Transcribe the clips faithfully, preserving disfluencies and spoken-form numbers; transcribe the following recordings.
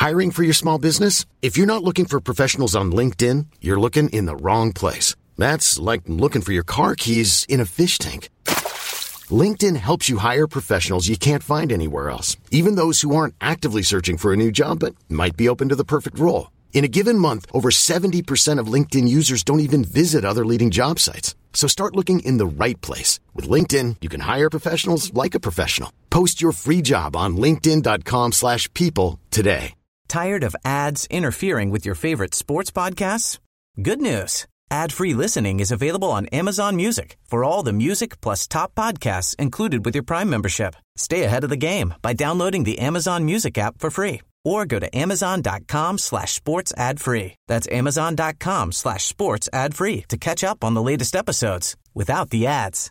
Hiring for your small business? If you're not looking for professionals on LinkedIn, you're looking in the wrong place. That's like looking for your car keys in a fish tank. LinkedIn helps you hire professionals you can't find anywhere else, even those who aren't actively searching for a new job but might be open to the perfect role. In a given month, over seventy percent of LinkedIn users don't even visit other leading job sites. So start looking in the right place. With LinkedIn, you can hire professionals like a professional. Post your free job on linkedin.com slash people today. Tired of ads interfering with your favorite sports podcasts? Good news. Ad-free listening is available on Amazon Music for all the music plus top podcasts included with your Prime membership. Stay ahead of the game by downloading the Amazon Music app for free or go to amazon.com slash sports ad free. That's amazon.com slash sports ad free to catch up on the latest episodes without the ads.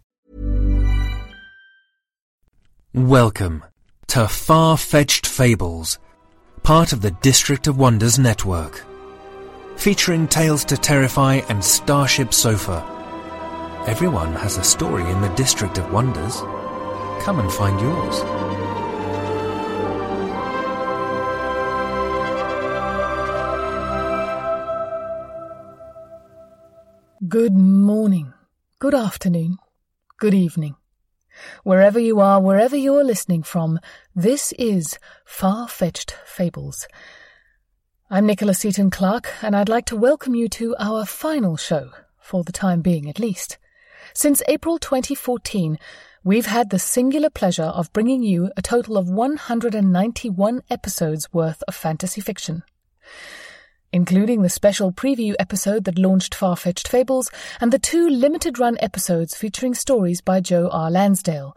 Welcome to Far-Fetched Fables, part of the District of Wonders network. Featuring Tales to Terrify and Starship Sofa. Everyone has a story in the District of Wonders. Come and find yours. Good morning, good afternoon, good evening. Wherever you are, wherever you are listening from, this is Far-Fetched Fables. I'm Nicola Seaton Clark, and I'd like to welcome you to our final show, for the time being at least. Since April twenty fourteen, we've had the singular pleasure of bringing you a total of one hundred ninety-one episodes worth of fantasy fiction, including the special preview episode that launched Far-Fetched Fables and the two limited-run episodes featuring stories by Joe R. Lansdale.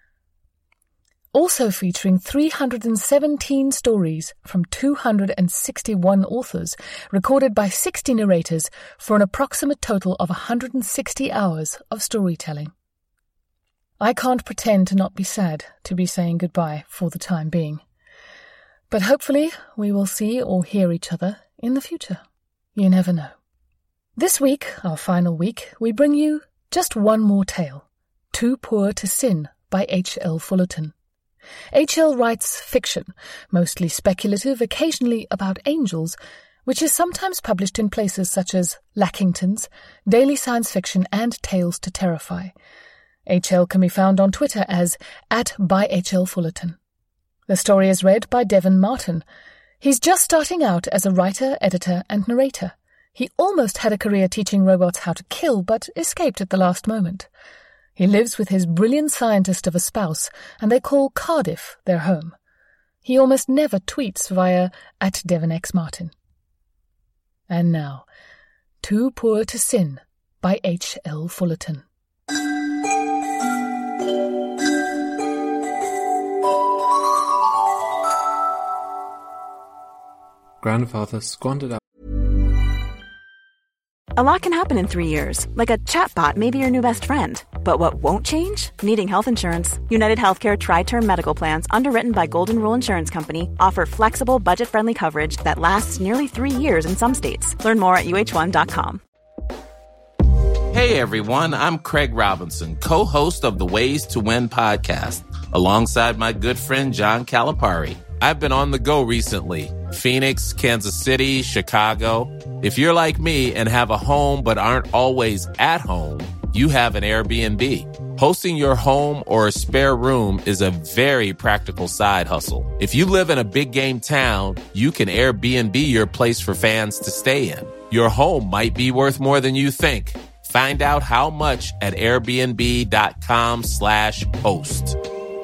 Also featuring three hundred seventeen stories from two hundred sixty-one authors, recorded by sixty narrators for an approximate total of one hundred sixty hours of storytelling. I can't pretend to not be sad to be saying goodbye for the time being. But hopefully we will see or hear each other in the future. You never know. This week, our final week, we bring you just one more tale, Too Poor to Sin by H L Fullerton. H L writes fiction, mostly speculative, occasionally about angels, which is sometimes published in places such as Lackington's, Daily Science Fiction, and Tales to Terrify. H L can be found on Twitter as at by H L Fullerton. The story is read by Devon Martin. He's just starting out as a writer, editor, and narrator. He almost had a career teaching robots how to kill, but escaped at the last moment. He lives with his brilliant scientist of a spouse, and they call Cardiff their home. He almost never tweets via at Devon X Martin. And now, Too Poor to Sin by H L Fullerton. Grandfather squandered out. A lot can happen in three years, like a chatbot may be your new best friend. But what won't change? Needing health insurance. United Healthcare Tri-Term Medical Plans, underwritten by Golden Rule Insurance Company, offer flexible, budget-friendly coverage that lasts nearly three years in some states. Learn more at U H one dot com. Hey everyone, I'm Craig Robinson, co-host of the Ways to Win podcast, alongside my good friend John Calipari. I've been on the go recently. Phoenix, Kansas City, Chicago. If you're like me and have a home but aren't always at home, you have an Airbnb. Hosting your home or a spare room is a very practical side hustle. If you live in a big game town, you can Airbnb your place for fans to stay in. Your home might be worth more than you think. Find out how much at airbnb.com slash host.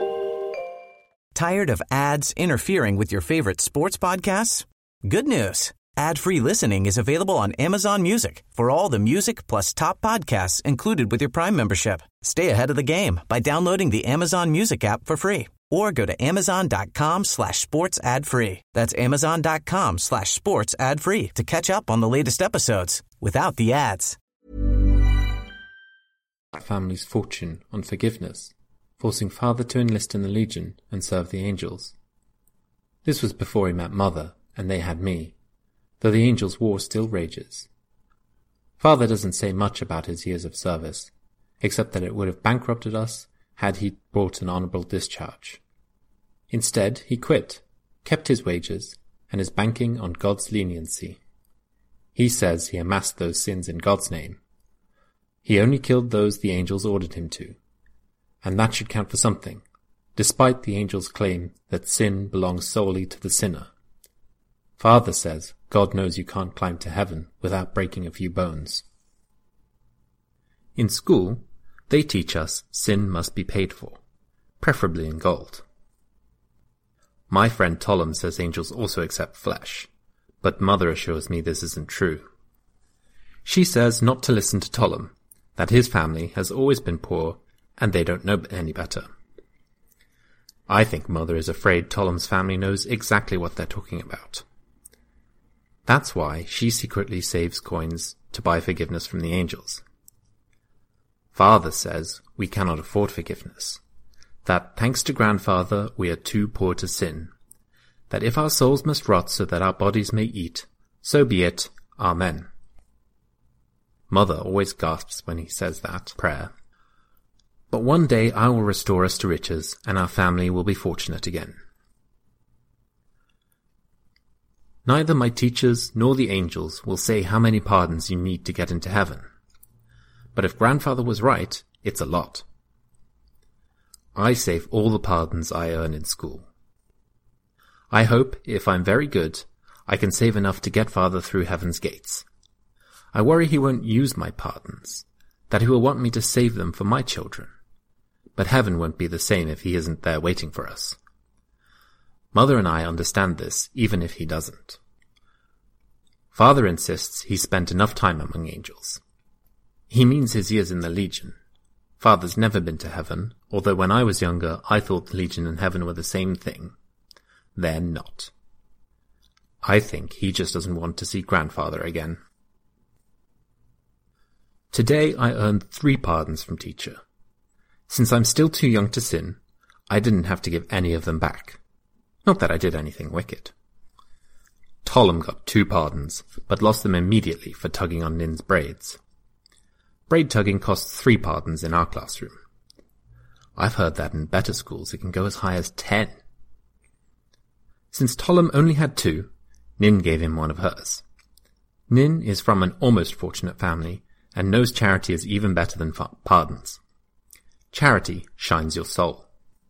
Tired of ads interfering with your favorite sports podcasts? Good news. Ad-free listening is available on Amazon Music for all the music plus top podcasts included with your Prime membership. Stay ahead of the game by downloading the Amazon Music app for free or go to amazon.com slash sports ad free. That's amazon.com slash sports ad free to catch up on the latest episodes without the ads. Family's fortune on forgiveness, forcing father to enlist in the Legion and serve the Angels. This was before he met Mother, and they had me, though the Angels' war still rages. Father doesn't say much about his years of service, except that it would have bankrupted us had he brought an honourable discharge. Instead, he quit, kept his wages, and is banking on God's leniency. He says he amassed those sins in God's name. He only killed those the angels ordered him to, and that should count for something, despite the angels' claim that sin belongs solely to the sinner. Father says God knows you can't climb to heaven without breaking a few bones. In school, they teach us sin must be paid for, preferably in gold. My friend Tollum says angels also accept flesh, but Mother assures me this isn't true. She says not to listen to Tollum, that his family has always been poor and they don't know any better. I think Mother is afraid Tollum's family knows exactly what they're talking about. That's why she secretly saves coins to buy forgiveness from the angels. Father says we cannot afford forgiveness, that thanks to Grandfather we are too poor to sin, that if our souls must rot so that our bodies may eat, so be it, Amen. Mother always gasps when he says that prayer. But one day I will restore us to riches, and our family will be fortunate again. Neither my teachers nor the angels will say how many pardons you need to get into heaven. But if Grandfather was right, it's a lot. I save all the pardons I earn in school. I hope, if I'm very good, I can save enough to get Father through heaven's gates. I worry he won't use my pardons, that he will want me to save them for my children. But heaven won't be the same if he isn't there waiting for us. Mother and I understand this, even if he doesn't. Father insists he spent enough time among angels. He means his years in the Legion. Father's never been to heaven, although when I was younger I thought the Legion and heaven were the same thing. They're not. I think he just doesn't want to see Grandfather again. Today I earned three pardons from teacher. Since I'm still too young to sin, I didn't have to give any of them back. Not that I did anything wicked. Tollum got two pardons, but lost them immediately for tugging on Nin's braids. Braid tugging costs three pardons in our classroom. I've heard that in better schools it can go as high as ten. Since Tollum only had two, Nin gave him one of hers. Nin is from an almost fortunate family, and knows charity is even better than pardons. Charity shines your soul.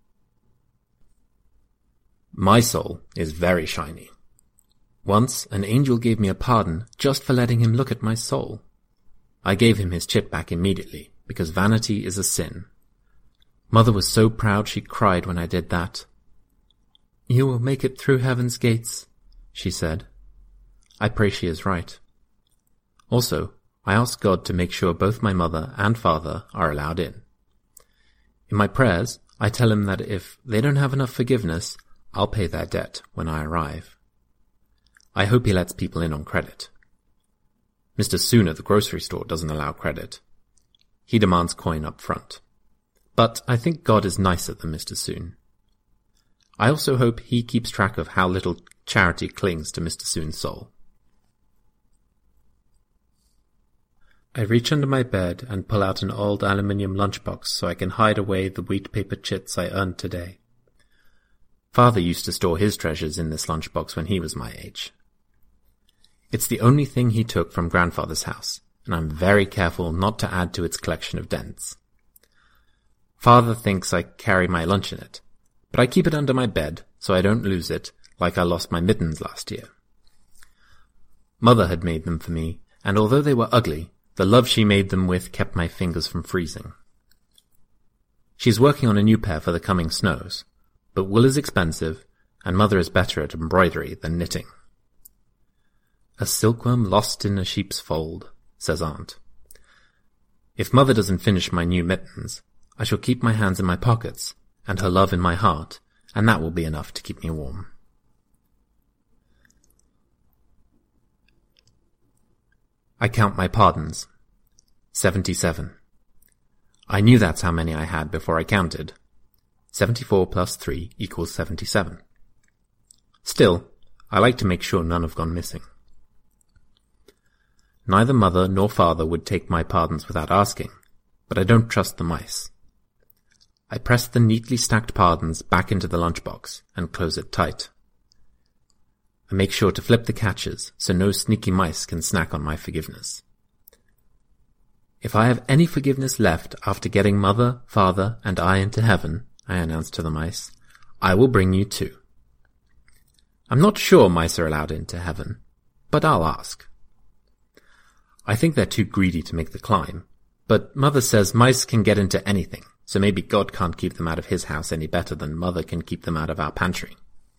My soul is very shiny. Once, an angel gave me a pardon just for letting him look at my soul. I gave him his chip back immediately, because vanity is a sin. Mother was so proud she cried when I did that. You will make it through heaven's gates, she said. I pray she is right. Also, I ask God to make sure both my mother and father are allowed in. In my prayers, I tell him that if they don't have enough forgiveness, I'll pay their debt when I arrive. I hope he lets people in on credit. Mister Soon at the grocery store doesn't allow credit. He demands coin up front. But I think God is nicer than Mister Soon. I also hope he keeps track of how little charity clings to Mister Soon's soul. I reach under my bed and pull out an old aluminium lunchbox so I can hide away the wheat paper chits I earned today. Father used to store his treasures in this lunchbox when he was my age. It's the only thing he took from Grandfather's house, and I'm very careful not to add to its collection of dents. Father thinks I carry my lunch in it, but I keep it under my bed so I don't lose it like I lost my mittens last year. Mother had made them for me, and although they were ugly, the love she made them with kept my fingers from freezing. She's working on a new pair for the coming snows, but wool is expensive, and Mother is better at embroidery than knitting. A silkworm lost in a sheep's fold, says Aunt. If Mother doesn't finish my new mittens, I shall keep my hands in my pockets, and her love in my heart, and that will be enough to keep me warm. I count my pardons. Seventy-seven. I knew that's how many I had before I counted. Seventy-four plus three equals seventy-seven. Still, I like to make sure none have gone missing. Neither Mother nor Father would take my pardons without asking, but I don't trust the mice. I press the neatly stacked pardons back into the lunchbox and close it tight. I make sure to flip the catches so no sneaky mice can snack on my forgiveness. If I have any forgiveness left after getting Mother, Father, and I into heaven, I announce to the mice, I will bring you too. I'm not sure mice are allowed into heaven, but I'll ask. I think they're too greedy to make the climb, but Mother says mice can get into anything, so maybe God can't keep them out of his house any better than Mother can keep them out of our pantry.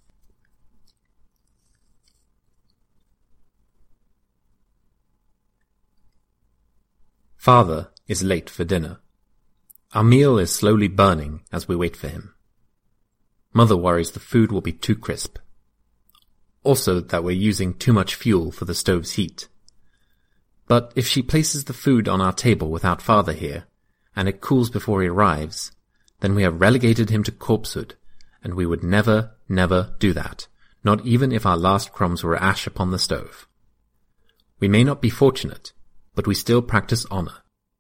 Father is late for dinner. Our meal is slowly burning as we wait for him. Mother worries the food will be too crisp. Also that we're using too much fuel for the stove's heat. But if she places the food on our table without Father here, and it cools before he arrives, then we have relegated him to corpsehood, and we would never, never do that, not even if our last crumbs were ash upon the stove. We may not be fortunate, but we still practice honor.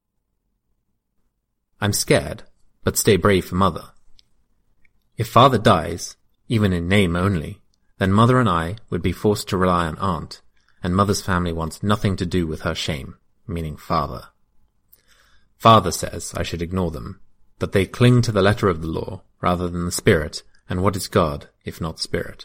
I'm scared, but stay brave for Mother. If Father dies, even in name only, then Mother and I would be forced to rely on Aunt, and Mother's family wants nothing to do with her shame, meaning Father. Father says I should ignore them, that they cling to the letter of the law rather than the spirit, and what is God if not spirit?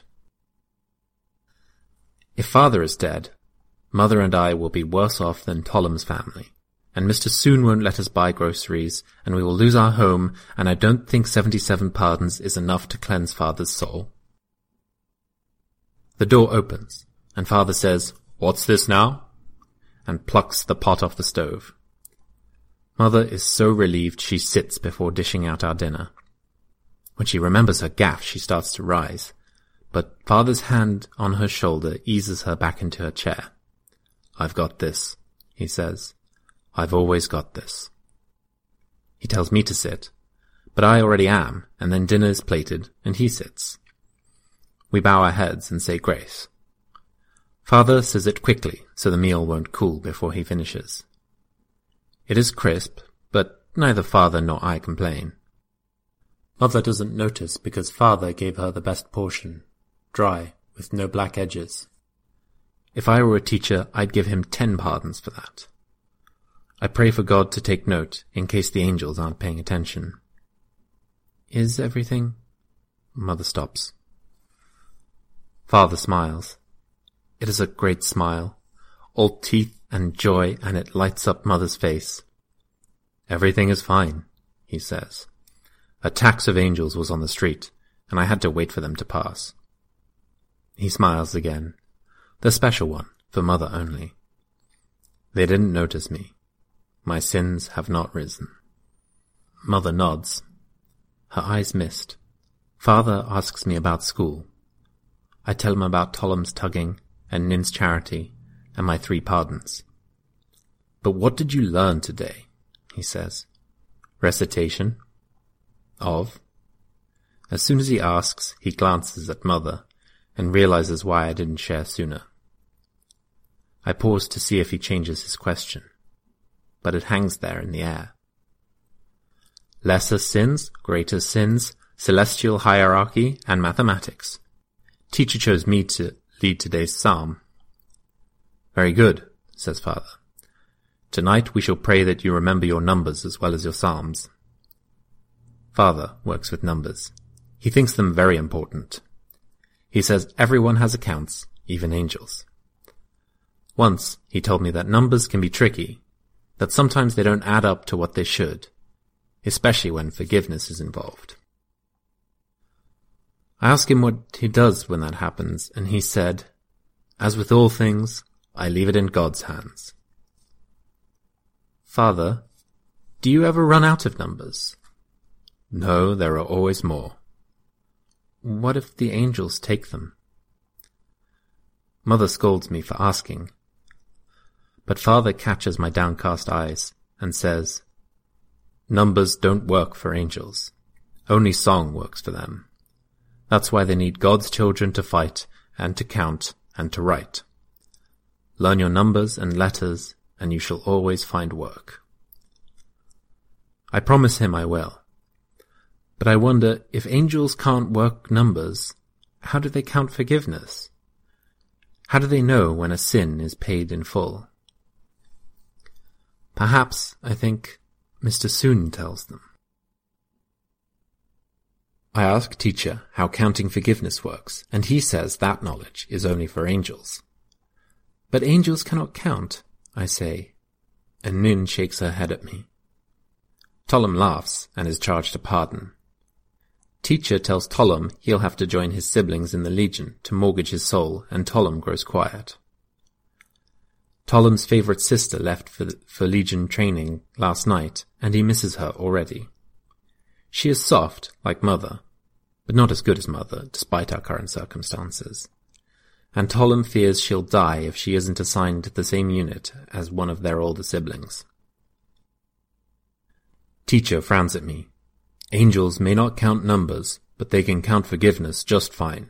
If Father is dead, Mother and I will be worse off than Tollum's family, and Mister Soon won't let us buy groceries, and we will lose our home, and I don't think seventy-seven pardons is enough to cleanse Father's soul. The door opens, and Father says, "What's this now?" and plucks the pot off the stove. Mother is so relieved she sits before dishing out our dinner. When she remembers her gaffe, she starts to rise, but Father's hand on her shoulder eases her back into her chair. "I've got this," he says. "I've always got this." He tells me to sit, but I already am, and then dinner is plated, and he sits. We bow our heads and say grace. Father says it quickly, so the meal won't cool before he finishes. It is crisp, but neither Father nor I complain. Mother doesn't notice because Father gave her the best portion, dry, with no black edges. If I were a teacher, I'd give him ten pardons for that. I pray for God to take note in case the angels aren't paying attention. Is everything? Mother stops. Father smiles. It is a great smile, all teeth and joy, and it lights up Mother's face. Everything is fine, he says. A tax of angels was on the street, and I had to wait for them to pass. He smiles again. The special one, for Mother only. They didn't notice me. My sins have not risen. Mother nods. Her eyes mist. Father asks me about school. I tell him about Tollum's tugging, and Nin's charity, and my three pardons. But what did you learn today? He says. Recitation. Of? As soon as he asks, he glances at Mother, and realizes why I didn't share sooner. I pause to see if he changes his question, but it hangs there in the air. Lesser sins, greater sins, celestial hierarchy, and mathematics. Teacher chose me to lead today's psalm. Very good, says Father. Tonight we shall pray that you remember your numbers as well as your psalms. Father works with numbers. He thinks them very important. He says everyone has accounts, even angels. Once he told me that numbers can be tricky, that sometimes they don't add up to what they should, especially when forgiveness is involved. I asked him what he does when that happens, and he said, "As with all things, I leave it in God's hands." Father, do you ever run out of numbers? No, there are always more. What if the angels take them? Mother scolds me for asking, but Father catches my downcast eyes and says, Numbers don't work for angels. Only song works for them. That's why they need God's children to fight and to count and to write. Learn your numbers and letters, and you shall always find work. I promise him I will. But I wonder, if angels can't work numbers, how do they count forgiveness? How do they know when a sin is paid in full? Perhaps, I think, Mister Soon tells them. I ask teacher how counting forgiveness works, and he says that knowledge is only for angels. But angels cannot count, I say, and Min shakes her head at me. Tollum laughs and is charged a pardon. Teacher tells Tollum he'll have to join his siblings in the Legion to mortgage his soul, and Tollum grows quiet. Tollum's favourite sister left for, for Legion training last night, and he misses her already. She is soft, like Mother, but not as good as Mother, despite our current circumstances. And Tollum fears she'll die if she isn't assigned to the same unit as one of their older siblings. Teacher frowns at me. Angels may not count numbers, but they can count forgiveness just fine.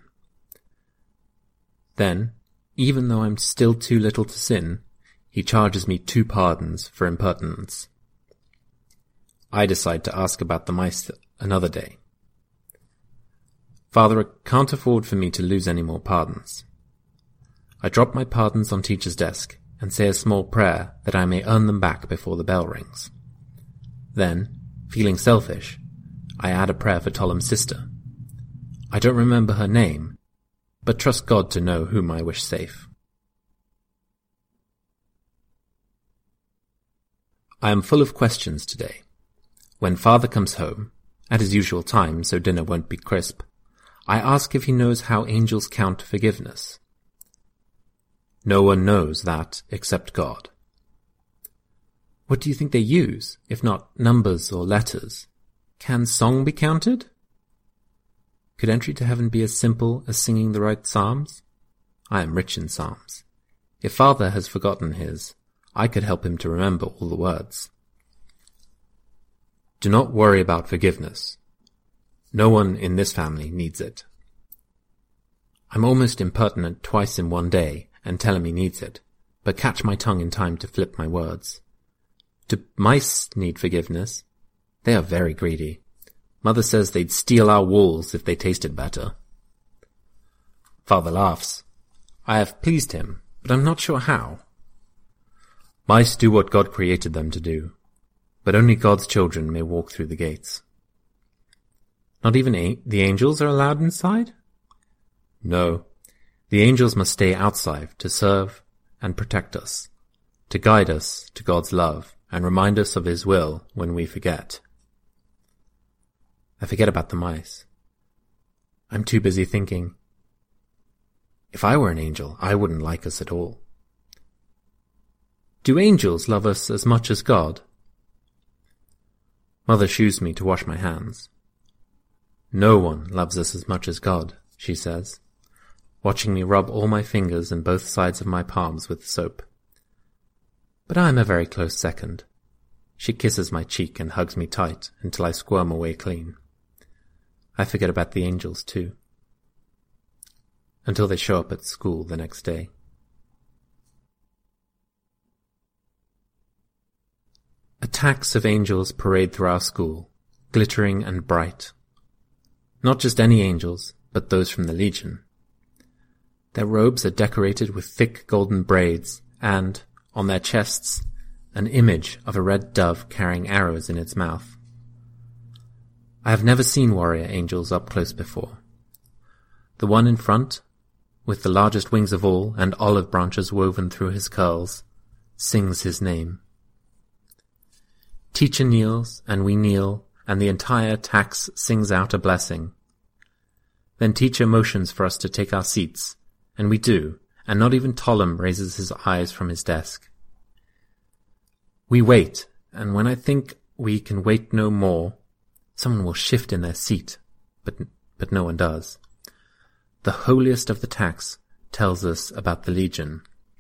Then, even though I'm still too little to sin, he charges me two pardons for impertinence. I decide to ask about the mice another day. Father can't afford for me to lose any more pardons. I drop my pardons on teacher's desk and say a small prayer that I may earn them back before the bell rings. Then, feeling selfish, I add a prayer for Tollum's sister. I don't remember her name, but trust God to know whom I wish safe. I am full of questions today. When Father comes home, at his usual time so dinner won't be crisp, I ask if he knows how angels count forgiveness. No one knows that except God. What do you think they use, if not numbers or letters? Can song be counted? Could entry to heaven be as simple as singing the right psalms? I am rich in psalms. If Father has forgotten his, I could help him to remember all the words. Do not worry about forgiveness. No one in this family needs it. I'm almost impertinent twice in one day and tell him he needs it, but catch my tongue in time to flip my words. Do mice need forgiveness? They are very greedy. Mother says they'd steal our walls if they tasted better. Father laughs. I have pleased him, but I'm not sure how. Mice do what God created them to do, but only God's children may walk through the gates. Not even a- the angels are allowed inside? No, the angels must stay outside to serve and protect us, to guide us to God's love and remind us of His will when we forget. I forget about the mice. I'm too busy thinking, if I were an angel, I wouldn't like us at all. Do angels love us as much as God? Mother shoos me to wash my hands. No one loves us as much as God, she says, watching me rub all my fingers and both sides of my palms with soap. But I am a very close second. She kisses my cheek and hugs me tight until I squirm away clean. I forget about the angels too. Until they show up at school the next day. Attacks of angels parade through our school, glittering and bright. Not just any angels, but those from the Legion. Their robes are decorated with thick golden braids and, on their chests, an image of a red dove carrying arrows in its mouth. I have never seen warrior angels up close before. The one in front, with the largest wings of all and olive branches woven through his curls, sings his name. Teacher kneels, and we kneel, and the entire tax sings out a blessing. Then teacher motions for us to take our seats, and we do, and not even Tollum raises his eyes from his desk. We wait, and when I think we can wait no more, someone will shift in their seat, but but no one does. The holiest of the tax tells us about the Legion.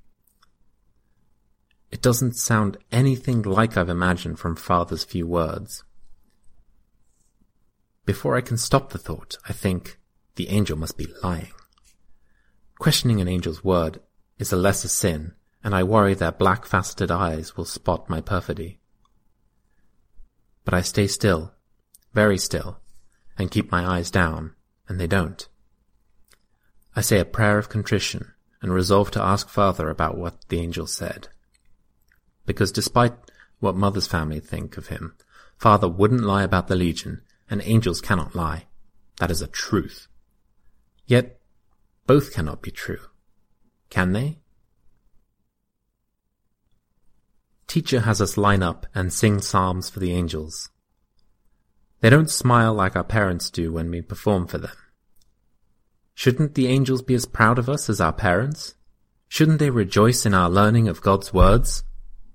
It doesn't sound anything like I've imagined from Father's few words. Before I can stop the thought, I think, the angel must be lying. Questioning an angel's word is a lesser sin, and I worry their black-faceted eyes will spot my perfidy. But I stay still, very still, and keep my eyes down, and they don't. I say a prayer of contrition and resolved to ask Father about what the angel said. Because despite what Mother's family think of him, Father wouldn't lie about the Legion, and angels cannot lie. That is a truth. Yet, both cannot be true. Can they? Teacher has us line up and sing psalms for the angels. They don't smile like our parents do when we perform for them. Shouldn't the angels be as proud of us as our parents? Shouldn't they rejoice in our learning of God's words?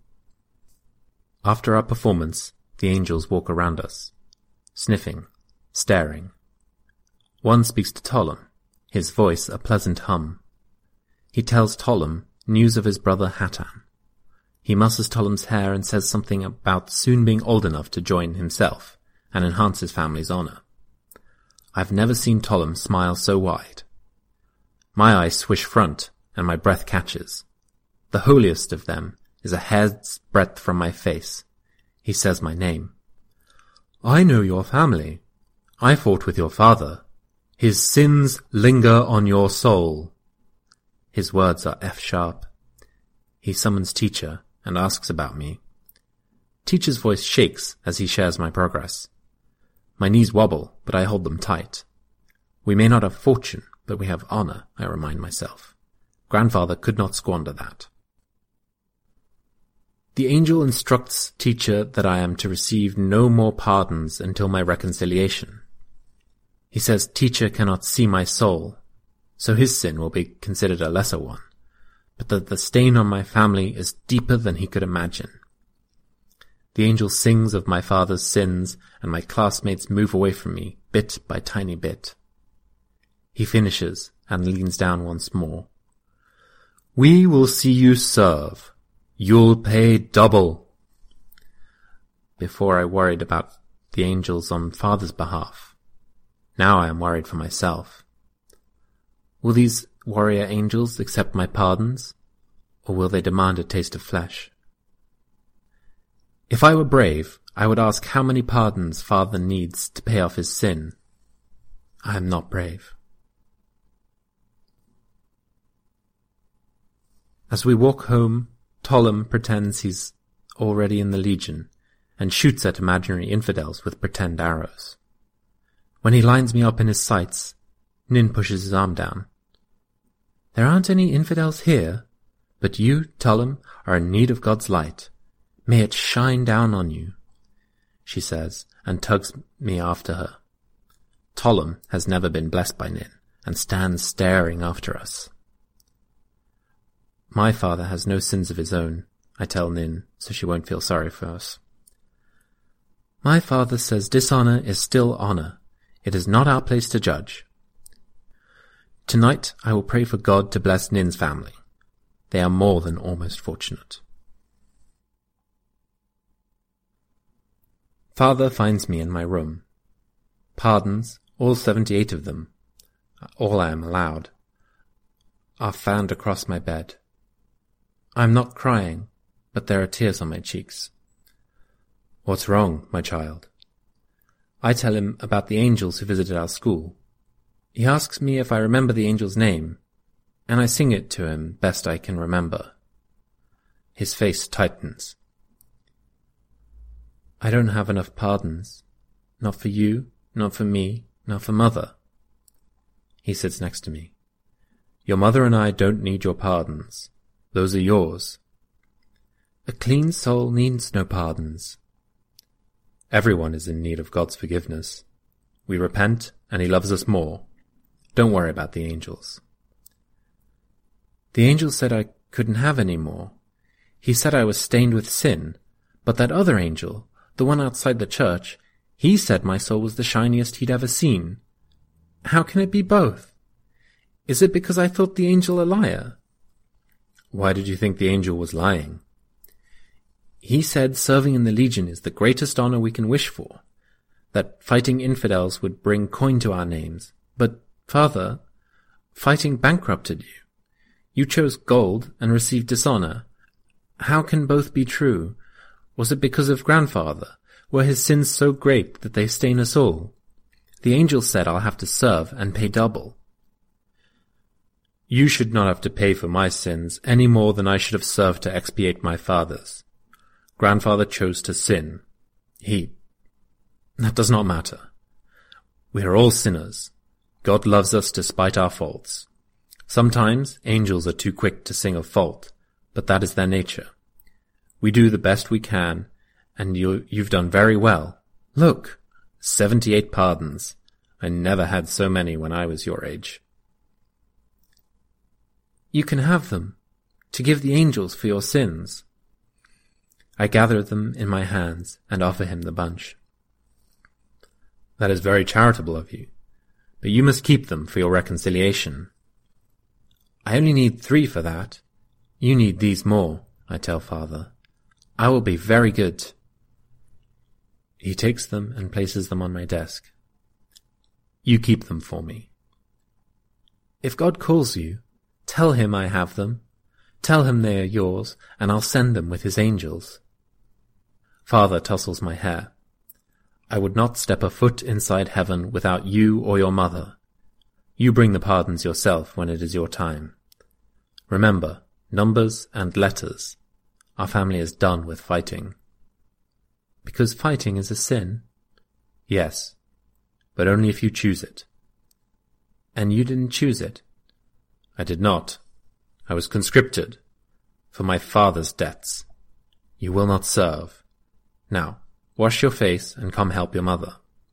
After our performance, the angels walk around us, sniffing, staring. One speaks to Tollum, his voice a pleasant hum. He tells Tollum news of his brother Hatan. He musses Tollum's hair and says something about soon being old enough to join himself and enhance his family's honor. I've never seen Tollum smile so wide. My eyes swish front, and my breath catches. The holiest of them is a hair's breadth from my face. He says my name. I know your family. I fought with your father. His sins linger on your soul. His words are F-sharp. He summons Teacher and asks about me. Teacher's voice shakes as he shares my progress. My knees wobble, but I hold them tight. We may not have fortune, but we have honor, I remind myself. Grandfather could not squander that. The angel instructs Teacher that I am to receive no more pardons until my reconciliation. He says Teacher cannot see my soul, so his sin will be considered a lesser one, but that the stain on my family is deeper than he could imagine. The angel sings of my father's sins, and my classmates move away from me, bit by tiny bit. He finishes and leans down once more. We will see you serve. You'll pay double. Before I worried about the angels on Father's behalf. Now I am worried for myself. Will these warrior angels accept my pardons, or will they demand a taste of flesh? If I were brave, I would ask how many pardons Father needs to pay off his sin. I am not brave. As we walk home, Tollum pretends he's already in the Legion and shoots at imaginary infidels with pretend arrows. When he lines me up in his sights, Nin pushes his arm down. There aren't any infidels here, but you, Tollum, are in need of God's light. May it shine down on you, she says, and tugs me after her. Tollum has never been blessed by Nin, and stands staring after us. My father has no sins of his own, I tell Nin, so she won't feel sorry for us. My father says dishonor is still honor. It is not our place to judge. Tonight I will pray for God to bless Nin's family. They are more than almost fortunate. Father finds me in my room. Pardons, all seventy-eight of them, all I am allowed, are found across my bed. I am not crying, but there are tears on my cheeks. What's wrong, my child? I tell him about the angels who visited our school. He asks me if I remember the angel's name, and I sing it to him best I can remember. His face tightens. I don't have enough pardons. Not for you, not for me, not for Mother. He sits next to me. Your mother and I don't need your pardons. Those are yours. A clean soul needs no pardons. Everyone is in need of God's forgiveness. We repent, and he loves us more. Don't worry about the angels. The angel said I couldn't have any more. He said I was stained with sin, but that other angel, the one outside the church, he said my soul was the shiniest he'd ever seen. How can it be both? Is it because I thought the angel a liar? Why did you think the angel was lying? He said serving in the Legion is the greatest honor we can wish for, that fighting infidels would bring coin to our names. But, Father, fighting bankrupted you. You chose gold and received dishonor. How can both be true? Was it because of Grandfather? Were his sins so great that they stain us all? The angel said I'll have to serve and pay double. You should not have to pay for my sins any more than I should have served to expiate my father's. Grandfather chose to sin. He... That does not matter. We are all sinners. God loves us despite our faults. Sometimes angels are too quick to sing of fault, but that is their nature. We do the best we can, and you, you've done very well. Look, seventy-eight pardons. I never had so many when I was your age. You can have them, to give the angels for your sins. I gather them in my hands and offer him the bunch. That is very charitable of you, but you must keep them for your reconciliation. I only need three for that. You need these more, I tell Father. I will be very good. He takes them and places them on my desk. You keep them for me. If God calls you, tell him I have them. Tell him they are yours, and I'll send them with his angels. Father tussles my hair. I would not step a foot inside heaven without you or your mother. You bring the pardons yourself when it is your time. Remember, numbers and letters. Our family is done with fighting. Because fighting is a sin? Yes, but only if you choose it. And you didn't choose it? I did not. I was conscripted for my father's debts. You will not serve. Now, wash your face and come help your mother.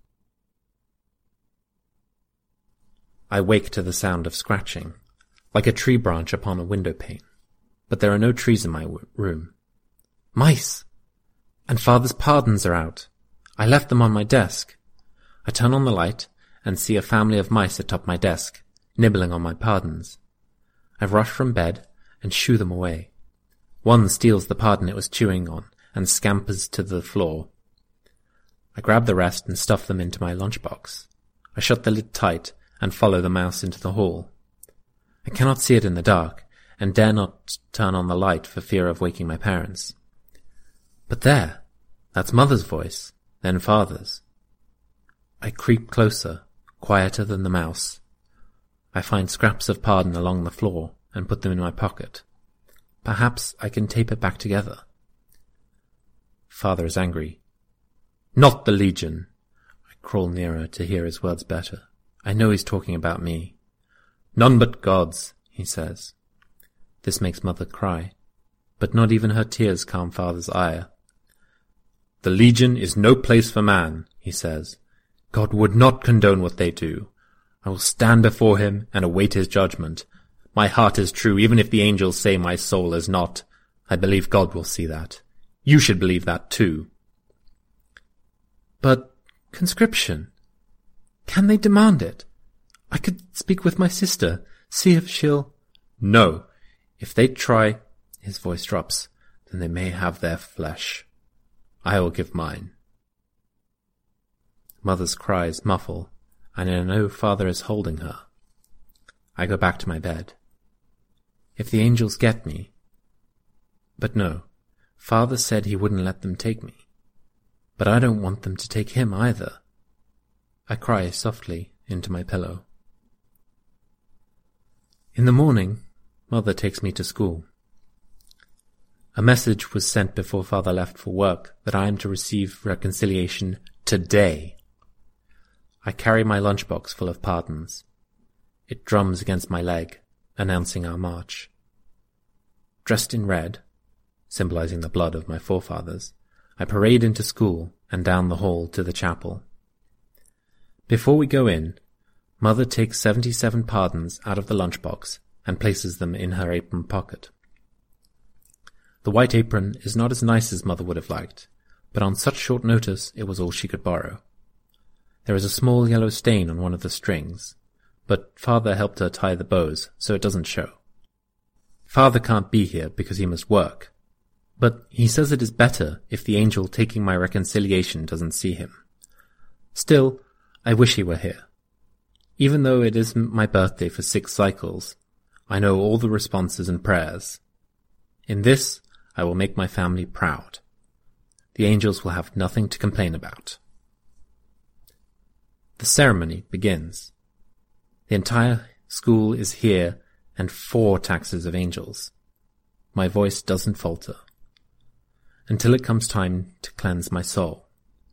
I wake to the sound of scratching, like a tree branch upon a window pane. But there are no trees in my w- room. Mice! And Father's pardons are out. I left them on my desk. I turn on the light and see a family of mice atop my desk, nibbling on my pardons. I rush from bed and shoo them away. One steals the pardon it was chewing on and scampers to the floor. I grab the rest and stuff them into my lunchbox. I shut the lid tight and follow the mouse into the hall. I cannot see it in the dark, and dare not turn on the light for fear of waking my parents. But there! That's Mother's voice, then Father's. I creep closer, quieter than the mouse. I find scraps of pardon along the floor and put them in my pocket. Perhaps I can tape it back together. Father is angry. Not the Legion! I crawl nearer to hear his words better. I know he's talking about me. None but God's, he says. This makes Mother cry, but not even her tears calm Father's ire. The Legion is no place for man, he says. God would not condone what they do. I will stand before him and await his judgment. My heart is true, even if the angels say my soul is not. I believe God will see that. You should believe that too. But conscription? Can they demand it? I could speak with my sister, see if she'll... No. If they try, his voice drops, then they may have their flesh. I will give mine. Mother's cries muffle, and I know Father is holding her. I go back to my bed. If the angels get me... But no, Father said he wouldn't let them take me. But I don't want them to take him either. I cry softly into my pillow. In the morning, Mother takes me to school. A message was sent before Father left for work that I am to receive reconciliation today. I carry my lunchbox full of pardons. It drums against my leg, announcing our march. Dressed in red, symbolizing the blood of my forefathers, I parade into school and down the hall to the chapel. Before we go in, Mother takes seventy-seven pardons out of the lunchbox and places them in her apron pocket. The white apron is not as nice as Mother would have liked, but on such short notice it was all she could borrow. There is a small yellow stain on one of the strings, but Father helped her tie the bows, so it doesn't show. Father can't be here because he must work, but he says it is better if the angel taking my reconciliation doesn't see him. Still, I wish he were here. Even though it isn't my birthday for six cycles, I know all the responses and prayers. In this, I will make my family proud. The angels will have nothing to complain about. The ceremony begins. The entire school is here, and four taxes of angels. My voice doesn't falter, until it comes time to cleanse my soul.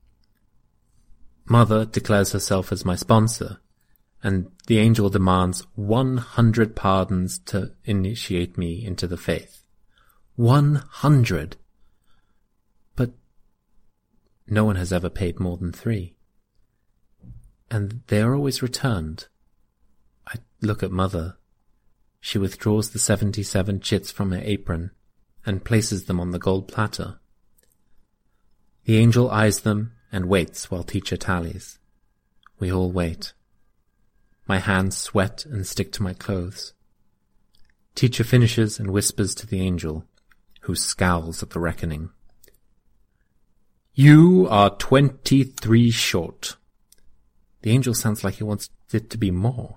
Mother declares herself as my sponsor, and the angel demands one hundred pardons to initiate me into the faith. One hundred! But no one has ever paid more than three. And they are always returned. I look at Mother. She withdraws the seventy-seven chits from her apron and places them on the gold platter. The angel eyes them and waits while teacher tallies. We all wait. My hands sweat and stick to my clothes. Teacher finishes and whispers to the angel, who scowls at the reckoning. You are twenty-three short. The angel sounds like he wants it to be more.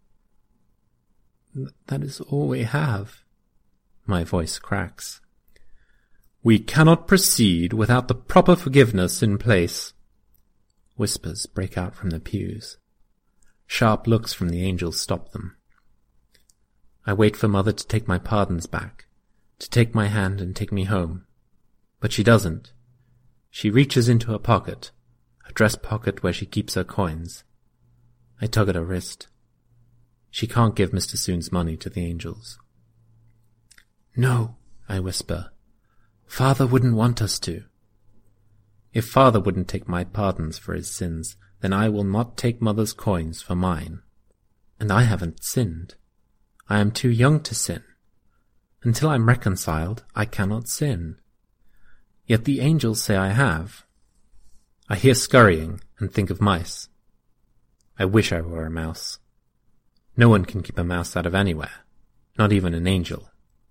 That is all we have. My voice cracks. We cannot proceed without the proper forgiveness in place. Whispers break out from the pews. Sharp looks from the angels stop them. I wait for Mother to take my pardons back, to take my hand and take me home. But she doesn't. She reaches into her pocket, a dress pocket where she keeps her coins. I tug at her wrist. She can't give Mister Soon's money to the angels. No, I whisper. Father wouldn't want us to. If Father wouldn't take my pardons for his sins, then I will not take Mother's coins for mine. And I haven't sinned. I am too young to sin. Until I'm reconciled, I cannot sin. Yet the angels say I have. I hear scurrying and think of mice. I wish I were a mouse. No one can keep a mouse out of anywhere, not even an angel.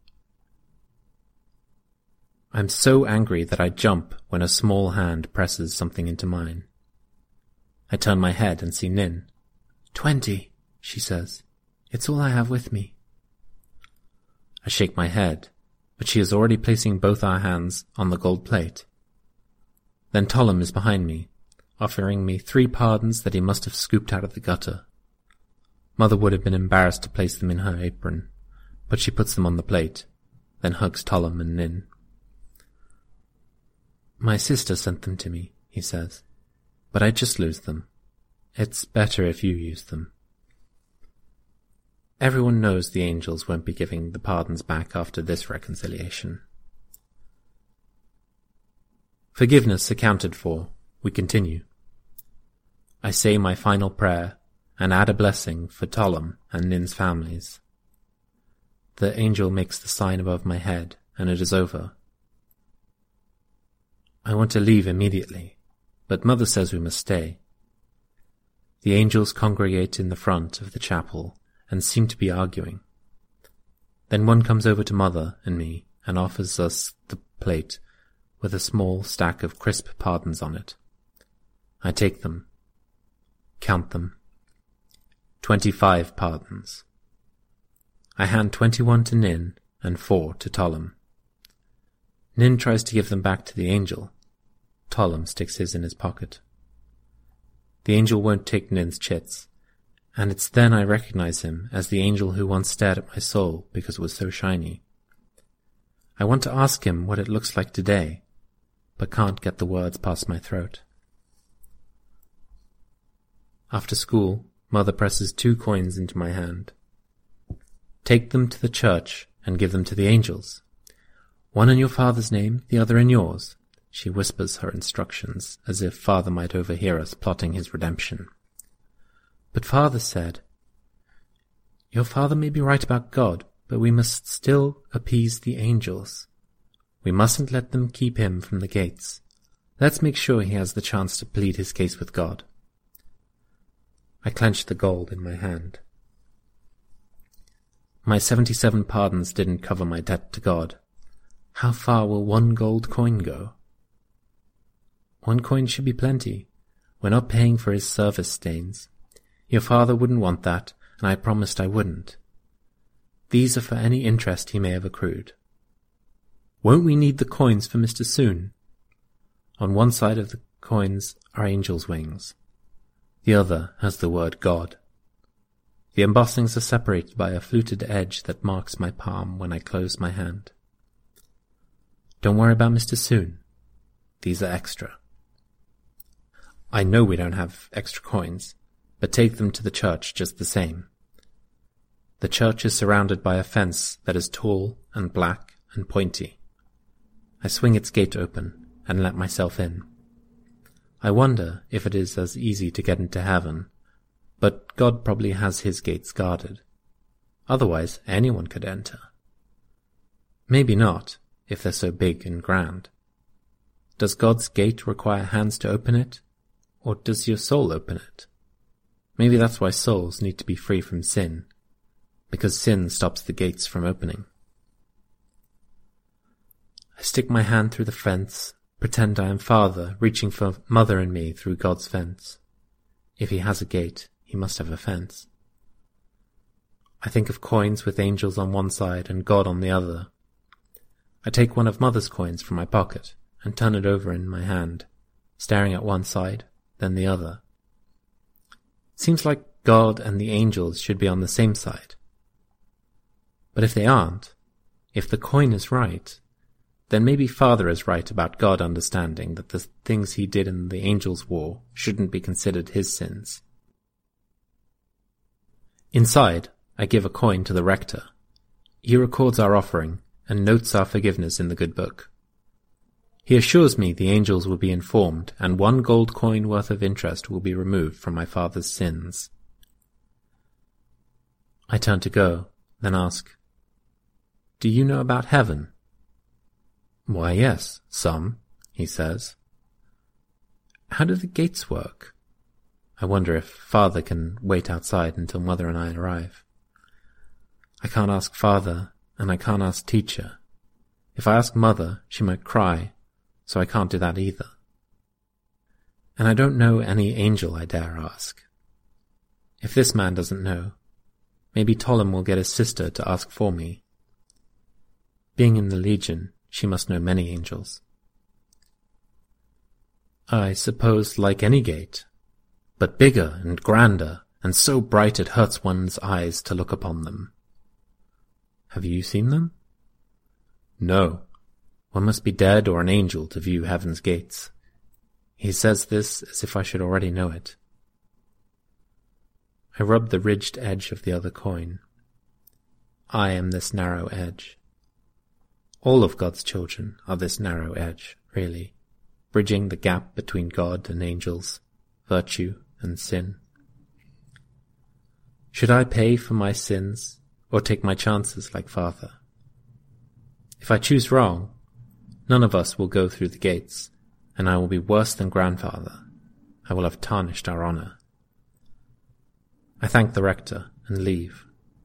I'm so angry that I jump when a small hand presses something into mine. I turn my head and see Nin. Twenty, she says. It's all I have with me. I shake my head, but she is already placing both our hands on the gold plate. Then Tollum is behind me, offering me three pardons that he must have scooped out of the gutter. Mother would have been embarrassed to place them in her apron, but she puts them on the plate, then hugs Tollum and Nin. My sister sent them to me, he says, but I just lose them. It's better if you use them. Everyone knows the angels won't be giving the pardons back after this reconciliation. Forgiveness accounted for, we continue. I say my final prayer and add a blessing for Tollum and Nin's families. The angel makes the sign above my head, and it is over. I want to leave immediately, but Mother says we must stay. The angels congregate in the front of the chapel and seem to be arguing. Then one comes over to Mother and me and offers us the plate with a small stack of crisp pardons on it. I take them, count them. Twenty-five pardons. I hand twenty-one to Nin and four to Tollum. Nin tries to give them back to the angel. Tollum sticks his in his pocket. The angel won't take Nin's chits, and it's then I recognize him as the angel who once stared at my soul because it was so shiny. I want to ask him what it looks like today, but can't get the words past my throat. After school, Mother presses two coins into my hand. Take them to the church and give them to the angels. One in your father's name, the other in yours. She whispers her instructions, as if Father might overhear us plotting his redemption. But Father said, Your father may be right about God, but we must still appease the angels. We mustn't let them keep him from the gates. Let's make sure he has the chance to plead his case with God. I clenched the gold in my hand. My seventy-seven pardons didn't cover my debt to God. How far will one gold coin go? One coin should be plenty. We're not paying for his service stains. Your father wouldn't want that, and I promised I wouldn't. These are for any interest he may have accrued. Won't we need the coins for Mister Soon? On one side of the coins are angels' wings. The other has the word God. The embossings are separated by a fluted edge that marks my palm when I close my hand. Don't worry about Mister Soon. These are extra. I know we don't have extra coins, but take them to the church just the same. The church is surrounded by a fence that is tall and black and pointy. I swing its gate open and let myself in. I wonder if it is as easy to get into heaven, but God probably has his gates guarded. Otherwise, anyone could enter. Maybe not, if they're so big and grand. Does God's gate require hands to open it, or does your soul open it? Maybe that's why souls need to be free from sin, because sin stops the gates from opening. I stick my hand through the fence, pretend I am father reaching for mother and me through God's fence. If he has a gate, he must have a fence. I think of coins with angels on one side and God on the other. I take one of mother's coins from my pocket and turn it over in my hand, staring at one side, then the other. Seems like God and the angels should be on the same side. But if they aren't, if the coin is right, then maybe Father is right about God understanding that the things he did in the angels' war shouldn't be considered his sins. Inside, I give a coin to the rector. He records our offering and notes our forgiveness in the good book. He assures me the angels will be informed and one gold coin worth of interest will be removed from my father's sins. I turn to go, then ask, "Do you know about heaven?" "Why, yes, some," he says. "How do the gates work?" I wonder if Father can wait outside until Mother and I arrive. I can't ask Father, and I can't ask Teacher. If I ask Mother, she might cry, so I can't do that either. And I don't know any angel I dare ask. If this man doesn't know, maybe Tollem will get his sister to ask for me. Being in the Legion, she must know many angels. I suppose like any gate, but bigger and grander, and so bright it hurts one's eyes to look upon them. Have you seen them? No. One must be dead or an angel to view heaven's gates. He says this as if I should already know it. I rub the ridged edge of the other coin. I am this narrow edge. All of God's children are this narrow edge, really, bridging the gap between God and angels, virtue and sin. Should I pay for my sins, or take my chances like Father? If I choose wrong, none of us will go through the gates, and I will be worse than grandfather. I will have tarnished our honor. I thank the rector and leave.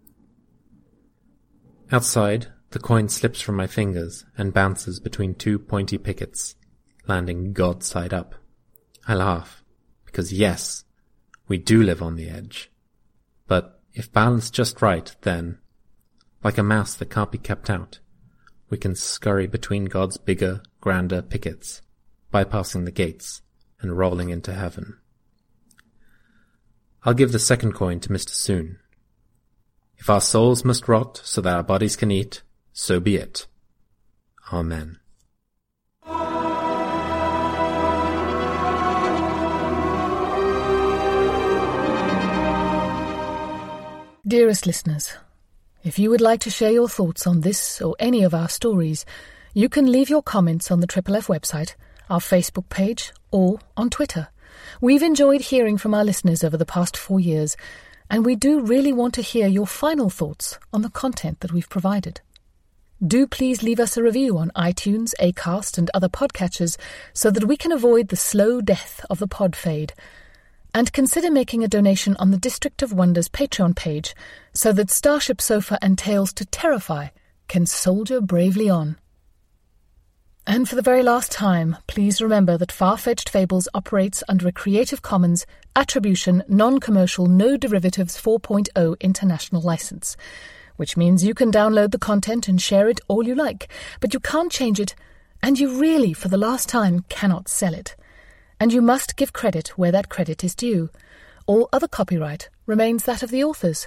Outside, the coin slips from my fingers and bounces between two pointy pickets, landing God's side up. I laugh, because yes, we do live on the edge. But if balanced just right, then, like a mouse that can't be kept out, we can scurry between God's bigger, grander pickets, bypassing the gates and rolling into heaven. I'll give the second coin to Mister Soon. If our souls must rot so that our bodies can eat, so be it. Amen. Dearest listeners, if you would like to share your thoughts on this or any of our stories, you can leave your comments on the Triple F website, our Facebook page, or on Twitter. We've enjoyed hearing from our listeners over the past four years, and we do really want to hear your final thoughts on the content that we've provided. Do please leave us a review on iTunes, Acast, and other podcatchers so that we can avoid the slow death of the pod fade. And consider making a donation on the District of Wonders Patreon page so that Starship Sofa and Tales to Terrify can soldier bravely on. And for the very last time, please remember that Far-Fetched Fables operates under a Creative Commons Attribution Non-Commercial No Derivatives four point oh International License, which means you can download the content and share it all you like, but you can't change it, and you really, for the last time, cannot sell it. And you must give credit where that credit is due. All other copyright remains that of the authors.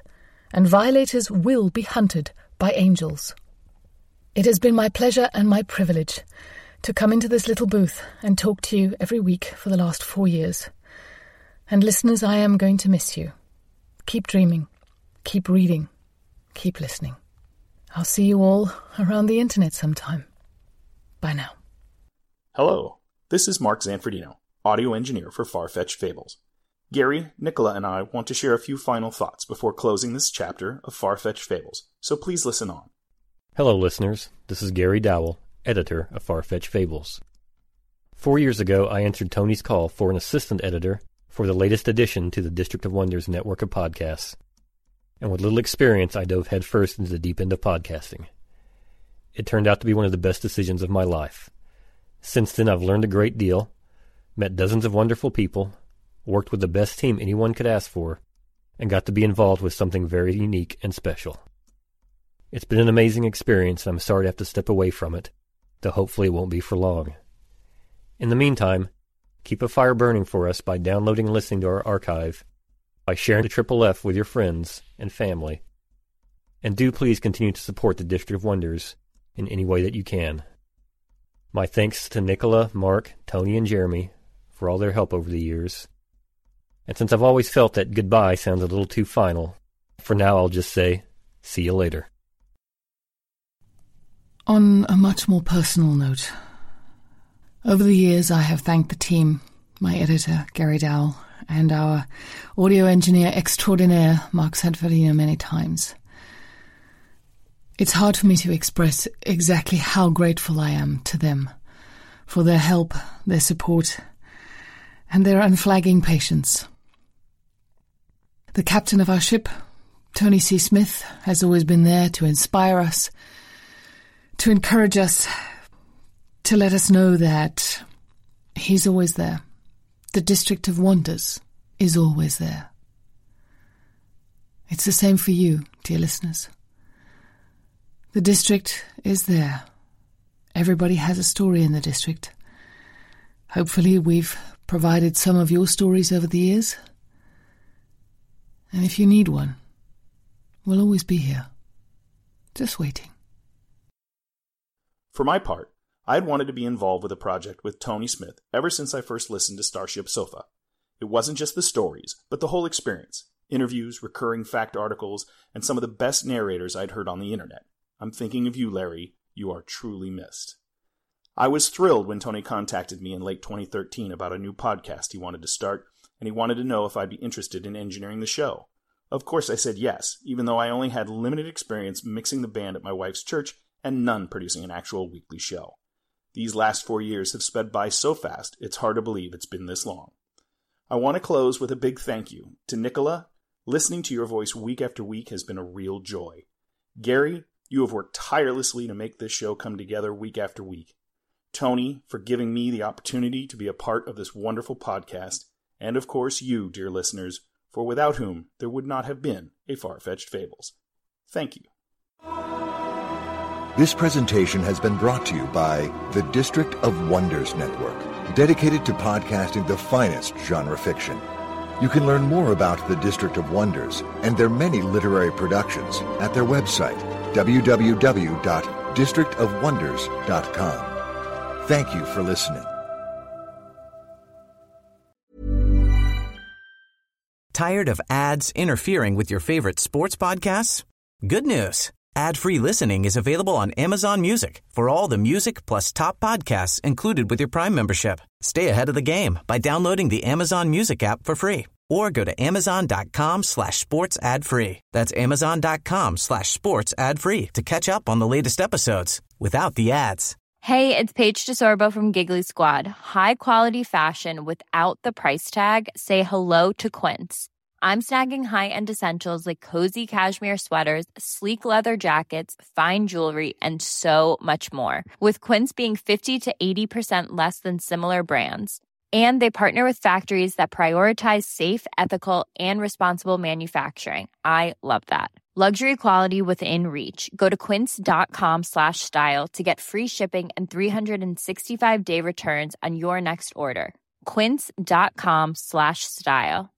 and violators will be hunted by angels. It has been my pleasure and my privilege to come into this little booth and talk to you every week for the last four years. And listeners, I am going to miss you. Keep dreaming, keep reading, keep listening. I'll see you all around the internet sometime. Bye now. Hello, this is Mark Zanfordino, audio engineer for Far-Fetched Fables. Gary, Nicola, and I want to share a few final thoughts before closing this chapter of Far-Fetched Fables, so please listen on. Hello, listeners. This is Gary Dowell, editor of Far-Fetched Fables. Four years ago, I answered Tony's call for an assistant editor for the latest addition to the District of Wonders network of podcasts. And with little experience, I dove headfirst into the deep end of podcasting. It turned out to be one of the best decisions of my life. Since then, I've learned a great deal, met dozens of wonderful people, worked with the best team anyone could ask for, and got to be involved with something very unique and special. It's been an amazing experience, and I'm sorry to have to step away from it, though hopefully it won't be for long. In the meantime, keep a fire burning for us by downloading and listening to our archive, by sharing the Triple F with your friends and family, and do please continue to support the District of Wonders in any way that you can. My thanks to Nicola, Mark, Tony, and Jeremy for all their help over the years. And since I've always felt that goodbye sounds a little too final, for now I'll just say, see you later. On a much more personal note, over the years I have thanked the team, my editor, Gary Dowell, and our audio engineer extraordinaire, Mark Zanfordino, many times. It's hard for me to express exactly how grateful I am to them for their help, their support, and their unflagging patience. The captain of our ship, Tony C. Smith, has always been there to inspire us, to encourage us, to let us know that he's always there. The District of Wonders is always there. It's the same for you, dear listeners. The District is there. Everybody has a story in the District. Hopefully we've provided some of your stories over the years. And if you need one, we'll always be here, just waiting. For my part, I had wanted to be involved with a project with Tony Smith ever since I first listened to Starship Sofa. It wasn't just the stories, but the whole experience. Interviews, recurring fact articles, and some of the best narrators I'd heard on the internet. I'm thinking of you, Larry. You are truly missed. I was thrilled when Tony contacted me in late twenty thirteen about a new podcast he wanted to start, and he wanted to know if I'd be interested in engineering the show. Of course I said yes, even though I only had limited experience mixing the band at my wife's church and none producing an actual weekly show. These last four years have sped by so fast, it's hard to believe it's been this long. I want to close with a big thank you to Nicola. Listening to your voice week after week has been a real joy. Gary, you have worked tirelessly to make this show come together week after week. Tony, for giving me the opportunity to be a part of this wonderful podcast. And of course you, dear listeners, for without whom there would not have been a Far-Fetched Fables. Thank you. This presentation has been brought to you by the District of Wonders Network, dedicated to podcasting the finest genre fiction. You can learn more about the District of Wonders and their many literary productions at their website, w w w dot district of wonders dot com. Thank you for listening. Tired of ads interfering with your favorite sports podcasts? Good news. Ad-free listening is available on Amazon Music for all the music plus top podcasts included with your Prime membership. Stay ahead of the game by downloading the Amazon Music app for free or go to amazon.com slash sports ad free. That's amazon.com slash sports ad free to catch up on the latest episodes without the ads. Hey, it's Paige DeSorbo from Giggly Squad. High quality fashion without the price tag. Say hello to Quince. I'm snagging high-end essentials like cozy cashmere sweaters, sleek leather jackets, fine jewelry, and so much more. With Quince being fifty to eighty percent less than similar brands. And they partner with factories that prioritize safe, ethical, and responsible manufacturing. I love that. Luxury quality within reach. Go to quince.com slash style to get free shipping and three sixty-five day returns on your next order. Quince.com slash style.